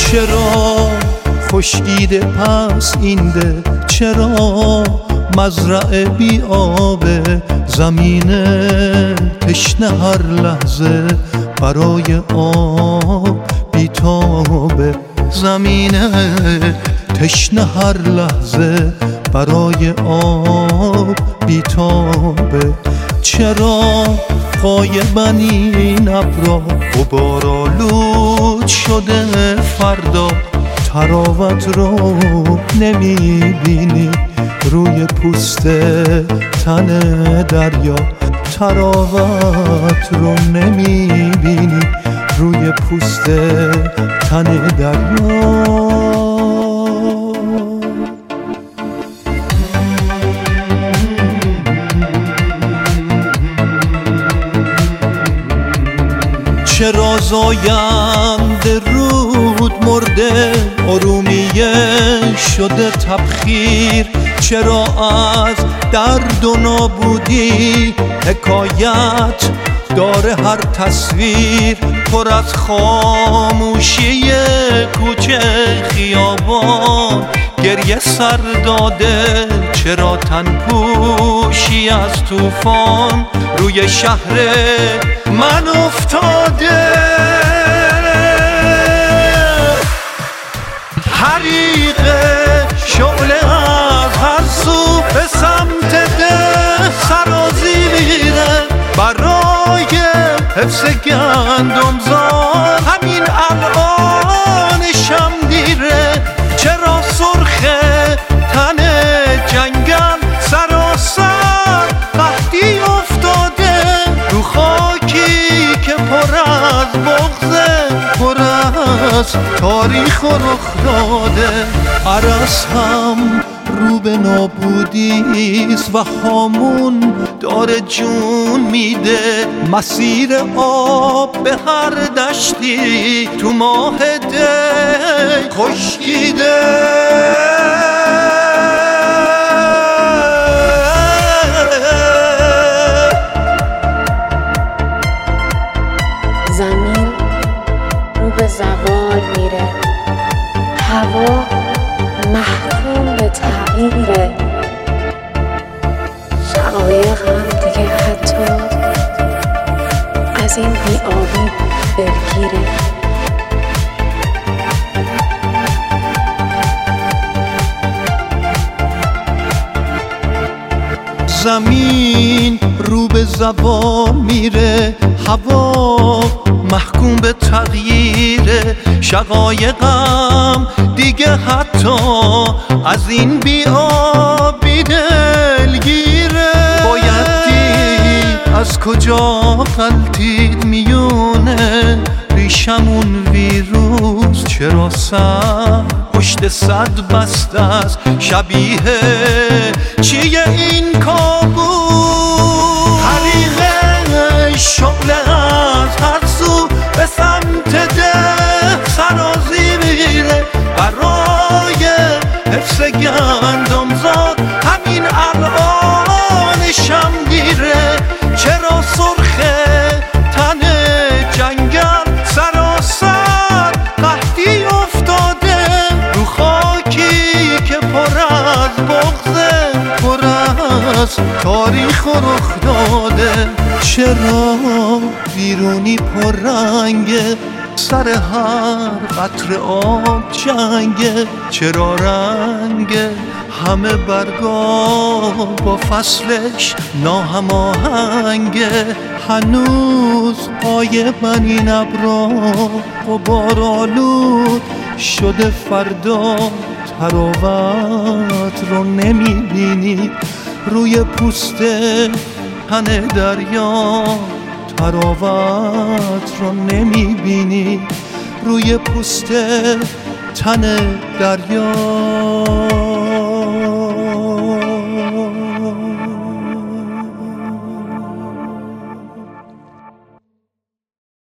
چرا خشکیده پس این ده؟ چرا مزرعه بی آبه؟ زمین تشنه هر لحظه برای آب بیتابه. زمین تشنه هر لحظه برای آب بیتابه. چرا غایبن این ابرا؟ غبارآلود شده فردا. تراوت رو نمیبینی روی پوست تن دریا. تراوت رو نمیبینی روی پوست تن دریا. چرا زاینده رود مرده؟ ارومیه شده تبخیر. چرا از درد و نابودی حکایت داره هر تصویر؟ پر از خاموشی کوچه خیابان گریه سر داده. چرا تن پوشی از طوفان روی شهر من افتاده؟ حریق شعله از هر سو به سمت ده سرازیره برای حفظ گندمزار. همین الان شم دیره. چرا سرخه تن جنگل سراسر قحطی افتاده رو خاکی که پر از بغضه، پر از تاریخ و رخ داده. عرس هم رو به نابودیست و هامون داره جون میده. مسیر آب به هر دشتی تو ماه دی خشکیده. زمین رو به زوال میره. هوا محکوم به تغییره. شقایقم دیگه حتی از این بی‌آبی دلگیره. زمین رو به زوال میره. هوا محکوم به تغییره. شقایقم دیگه حتی از این بی‌آبی دلگیره. باید دید از کجا غلطید میونه ریشمون ویروس. چرا سر پشت صد بسته است؟ شبیه چیه این کابوس؟ حریق شعله از هر سو به سمت ده سرازی میره برای حفظ گندمزار. همین الان شم دیره. چرا سرخه تن جنگل سراسر قحطی افتاده رو خاکی که پر از بغضه، پر از تاریخ و رخ داده. چرا بیرونی پر رنگه؟ سر هر قطره آب جنگه. چرا رنگ همه برگا با فصلش ناهماهنگه؟ هنوز غایبن این ابرا غبارآلود شده فردا. تراوت رو نمیبینی روی پوست تن دریا. تراوت رو نمیبینی روی پوست تن دریا.